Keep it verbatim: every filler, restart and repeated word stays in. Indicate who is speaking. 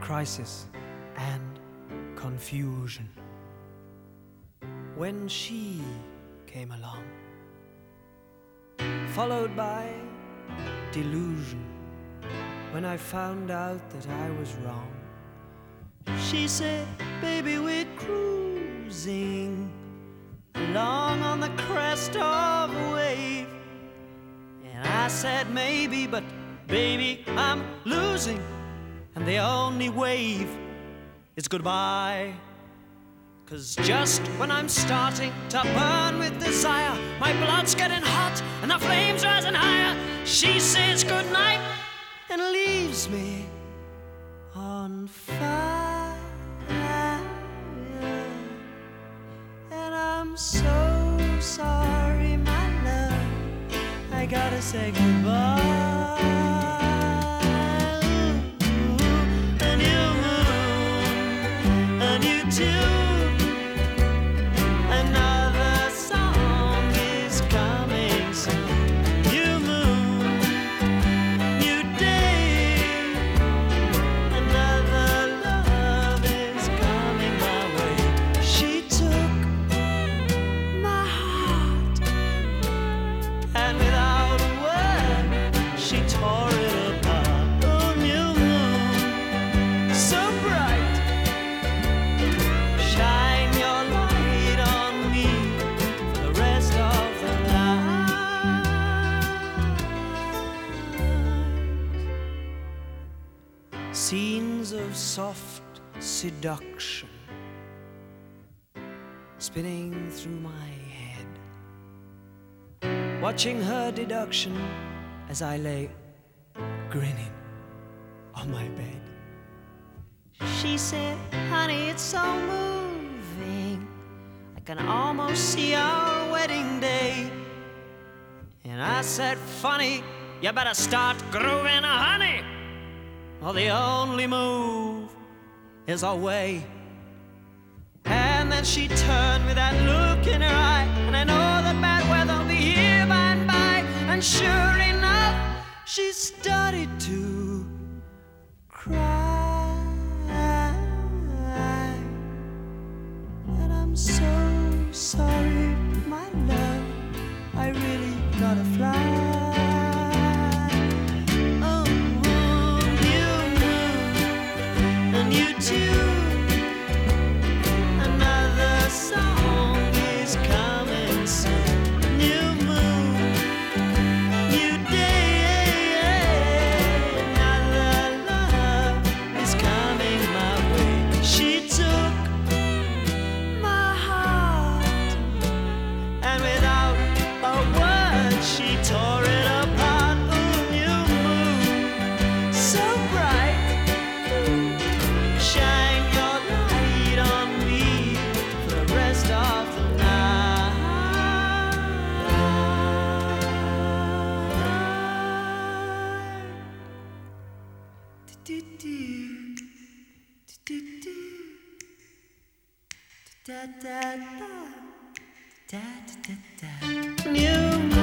Speaker 1: crisis and confusion. When she came along, followed by delusion, when I found out that I was wrong, she said, baby, we're cruising along on the crest of a wave. And I said, maybe, but baby, I'm losing, and the only wave is goodbye. 'Cause just when I'm starting to burn with desire, my blood's getting hot and the flames rising higher, she says goodnight and leaves me on fire. And I'm so sorry, my love, I gotta say goodbye. And you moon, and you too. Another song is coming soon. New moon, new day. Another love is coming my way. She took my heart, and without a word, she tore it apart. Oh, new moon, so bright, shine your light on me for the rest of the night. Scenes of soft seduction spinning through my head, watching her deduction as I lay grinning on my bed. She said, honey, it's so moving, I can almost see our wedding day. And I said, funny, you better start grooving, honey, or the only move is away. And then she turned with that look in her eye, and I know the bad weather'll be here by and by. And sure enough, she started to cry. And I'm so sorry, my love, I really gotta fly. Oh, you moon, and you too. Another song is coming soon. New moon, new day. Another love is coming my way. She took my heart, and without a word, she tore it apart. Ooh, new moon, so bright, shine your light on me for the rest of the night. Do-do-do, do-do-do, da-da-da, da-da-da-da. New